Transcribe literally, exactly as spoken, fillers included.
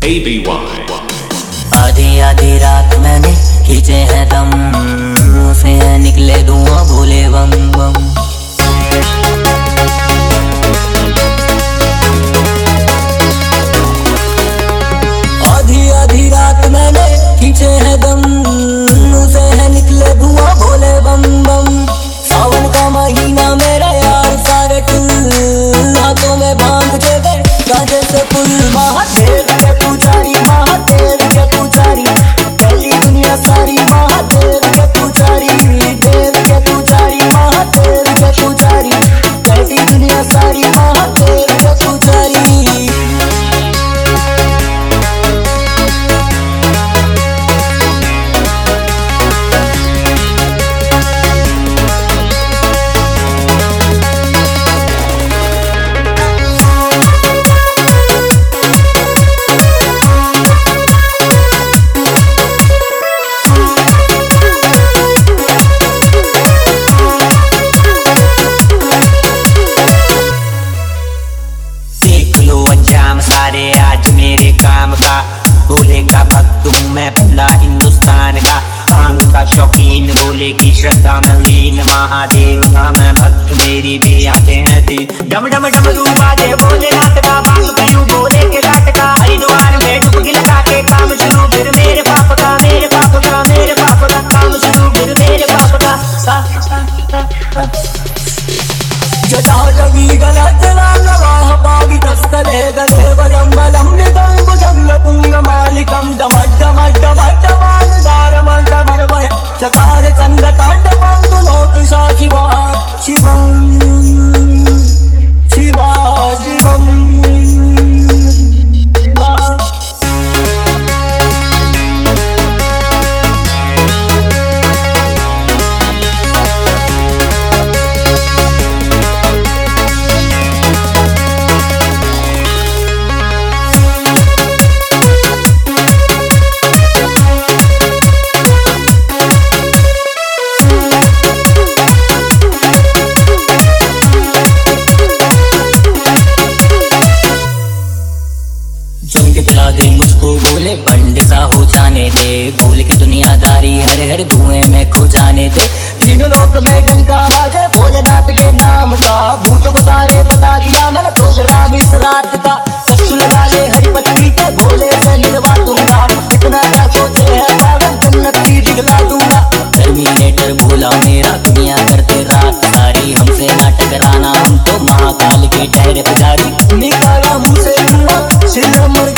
A B Y। आधी आधी रात मैंने खींचे हैं दम, मुँह से है निकले धुआं भोले बम बम। आधी आधी रात मैंने खींचे हैं दम, मुँह से है निकले धुआं भोले बम बम। सावन का महीना मेरा यार सारे टुल, हाथों में भांग के गए गाजे से पुल। महादेव के पुजारी, महादेव के पुजारी, पहली दुनिया सारी महादेव के पुजारी। देव के पुजारी, महादेव के पुजारी, पहली दुनिया सारी महादेव के पुजारी। सारे आज मेरे काम का, भोले का भक्त हूँ मैं भला हिंदुस्तान का। भांग का शौकीन, भोले की श्रद्धा में लीन, महादेव का मैं भक्त मेरी भी आते हैं दिन। डम डम डमरू बाजे भोलेनाथ का, भांग पीऊं भोले के लाट का। हरिद्वार में डुबकी लगा के काम शुरू, फिर मेरे पाप का मेरे पाप का मेरे पाप का काम शुरू, फिर मेरे पाप का सा सा सा सा। जटा जगी गलत रागवाह पावि तस्तले गले बलम बलम निदं भुजंग पुंग मालिकं डमड डमड डमड डमड दारमं डमरवय चकार चंद कांड पंतु लोक शिवा शिवं शिवा शिवं। पिला दे मुझको भोले, बंड सा हो जाने दे, भूल की दुनियादारी हर हर धुएं में खो जाने दे। तीन लोक में गंगा बाजे भोलेनाथ के नाम का, भूतों को सारे बता दिया मैंने प्रोग्राम इस रात का। सत्सु लगा ले हरिपति के भोले से मिलवा दूंगा, इतना क्या सोचे है पागल जन्नत की दिखला दूंगा। टर्मिनेटर भोला मेरा दुनिया करते रात सारी, हमसे ना टकराना हम तो महाकाल के ठहरे पुजारी। निकाला मुँह से सिर मुर्गा